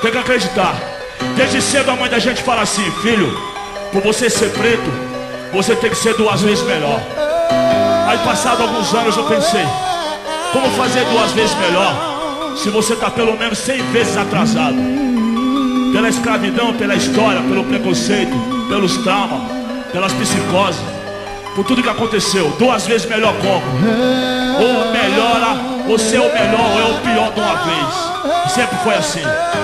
Tem que acreditar. Desde cedo a mãe da gente fala assim: filho, por você ser preto, você tem que ser 2 vezes melhor. Aí passado alguns anos eu pensei: como fazer 2 vezes melhor se você está pelo menos 100 vezes atrasado? Pela escravidão, pela história, pelo preconceito, pelos traumas, pelas psicoses, por tudo que aconteceu. 2 vezes melhor como? Ou melhora, você é o melhor ou é o pior de uma vez. Sempre foi assim.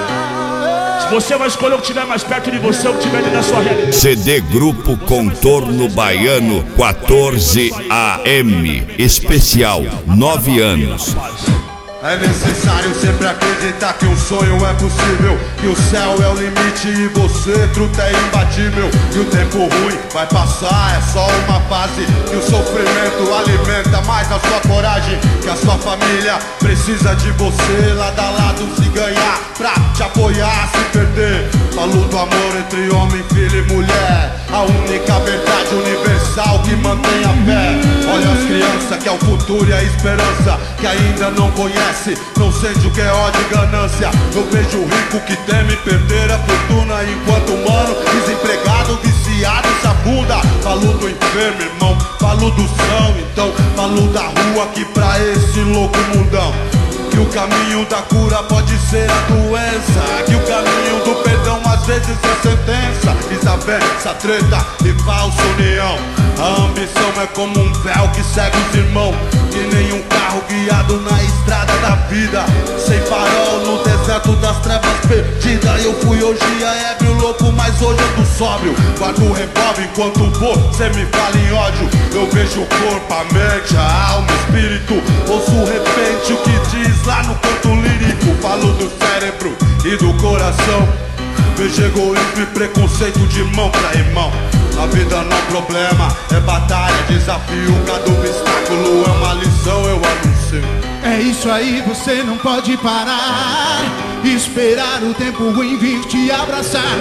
Você vai escolher o que estiver mais perto de você, o que estiver dentro da sua realidade. CD Grupo Contorno Baiano 14 AM Especial 9 anos. É necessário sempre acreditar que um sonho é possível, que o céu é o limite e você, truta, é imbatível. Que o tempo ruim vai passar, é só uma fase. Que o sofrimento alimenta mais a sua coragem. Que a sua família precisa de você, lado a lado se ganhar, pra te apoiar, se perder. Falo do amor entre homem, filho e mulher, a única verdade universal que mantém a fé. Olha as crianças que é o futuro e a esperança, que ainda não conhece, não sente o que é ódio e ganância. Eu vejo o rico que teme perder a fortuna, enquanto o mano desempregado, viciado, essa bunda. Falo do enfermo, irmão, falo do são, então falo da rua aqui pra esse louco mundão. Que o caminho da cura pode ser a doença, que o caminho do perdão às vezes é sentença. Desavença, treta e falsa união. A ambição é como um véu que segue os irmãos, que nem um carro guiado na estrada da vida, sem farol no deserto das trevas perdida. Eu fui hoje ébrio, louco, mas hoje ando sóbrio. Guardo o revólver enquanto você me fala em ódio. Eu vejo o corpo, a mente, a alma, o espírito. Ouço de repente o que diz lá no canto lírico. Falo do cérebro e do coração. Vejo egoísmo e preconceito de mão pra irmão. A vida não é problema, é batalha, desafio. Cada obstáculo é uma lição, eu anuncio. É isso aí, você não pode parar. Esperar o tempo ruim vir te abraçar.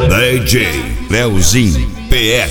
DJ Leozinho PR.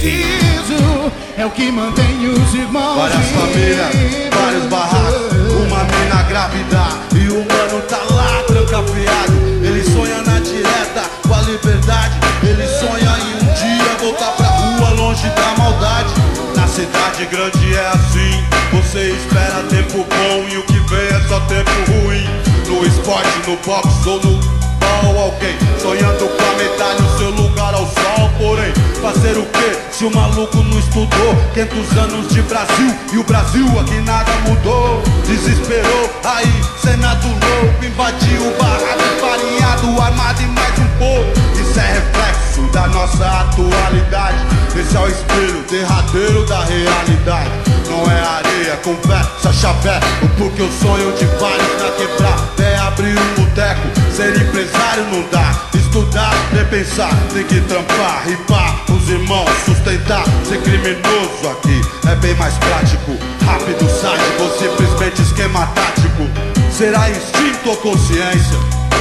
É o que mantém os irmãos. Várias famílias, vários barracos, uma mina grávida e o mano tá lá trancafiado. Ele sonha na direta com a liberdade. Ele sonha em um dia voltar pra rua longe da maldade. Na cidade grande é assim, você espera tempo bom e o que vem é só tempo ruim. No esporte, no boxe ou no ball, alguém sonhando com a medalha, o seu lugar ao sol. Porém, fazer o que se o maluco não estudou? 500 anos de Brasil e o Brasil aqui nada mudou. Desesperou, aí Senado louco, invadiu o barraco, farinhado, armado e mais um pouco. Isso é reflexo da nossa atualidade. Esse é o espelho derradeiro da realidade. Não é areia, conversa, chavé. O porquê eu sonho de vários na quebrada é abrir um boteco. Ser empresário não dá, estudar, repensar, tem que trampar, ripar, os irmãos, sustentar. Ser criminoso aqui é bem mais prático, rápido, sádico ou simplesmente esquema tático. Será instinto ou consciência?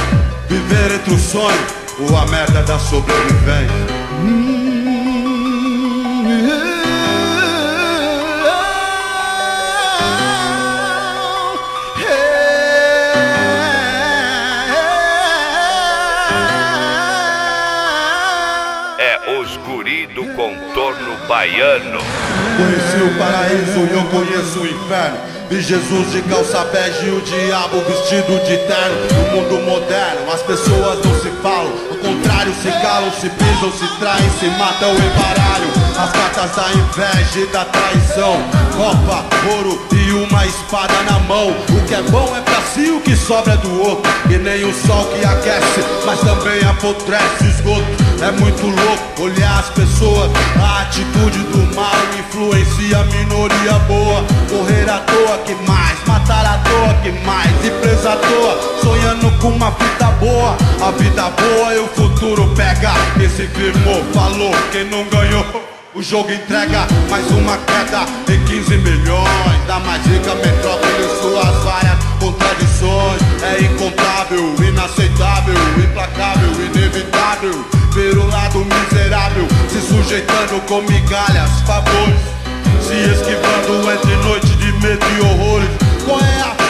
Viver entre o sonho ou a merda da sobrevivência? Os guri do Contorno Baiano. Conheci o paraíso e eu conheço o inferno. Vi Jesus de calça bege e o diabo vestido de terno. No mundo moderno as pessoas não se falam, ao contrário se calam, se pisam, se traem, se matam em baralho. As cartas da inveja e da traição, copa, ouro e uma espada na mão. O que é bom é pra si, o que sobra é do outro. E nem o sol que aquece, mas também apodrece o esgoto. É muito louco olhar as pessoas, a atitude do mal influencia a minoria boa. Correr à toa que mais, matar à toa que mais, e presa à toa, sonhando com uma vida boa. A vida boa e o futuro pega. Quem se firmou, falou, quem não ganhou, o jogo entrega mais uma queda em 15 milhões. Da mais rica metrópole, suas várias contradições. É incontável, inaceitável, implacável, inevitável ver o lado miserável se sujeitando com migalhas, favores, se esquivando entre noite de medo e horrores. Qual é a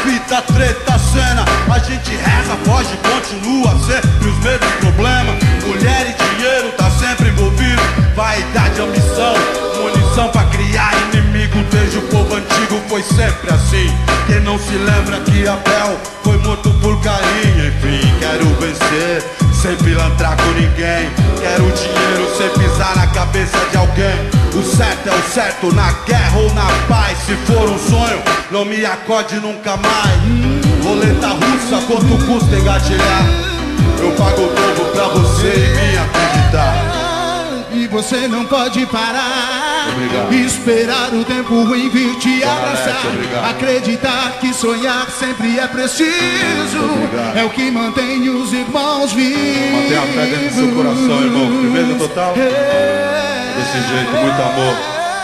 fita, treta, cena. A gente reza, foge, continua sempre os mesmos problemas. Mulher e dinheiro tá sempre envolvido. Vaidade, ambição, munição pra criar inimigo. Desde o povo antigo foi sempre assim. Quem não se lembra que Abel foi morto por Caim. Enfim, quero vencer sem pilantrar com ninguém. Quero dinheiro sem pisar na cabeça de alguém. O certo é o certo, na guerra ou na paz. Se for um sonho, não me acorde nunca mais. Roleta russa, quanto custa engatilhar? Eu pago o dobro pra você e me acreditar. E você não pode parar. Obrigado. Esperar o tempo ruim vir te abraçar. Obrigado. Acreditar que sonhar sempre é preciso. Obrigado. É o que mantém os irmãos vivos. Mantenha a fé dentro do seu coração, irmão. Firmeza total. Desse jeito, muito amor.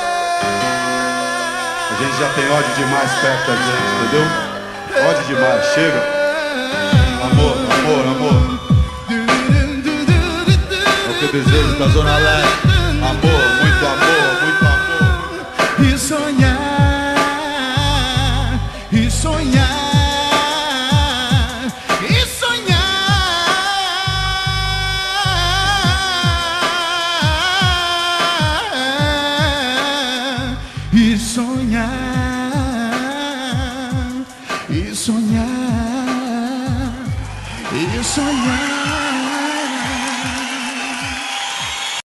A gente já tem ódio demais perto da gente, entendeu? Ódio demais, chega. Amor, amor, amor. É o que eu desejo da Zona Leste. Amor, muito amor, muito amor. E sonhar, e sonhar, e sonhar, e sonhar, e sonhar, e sonhar.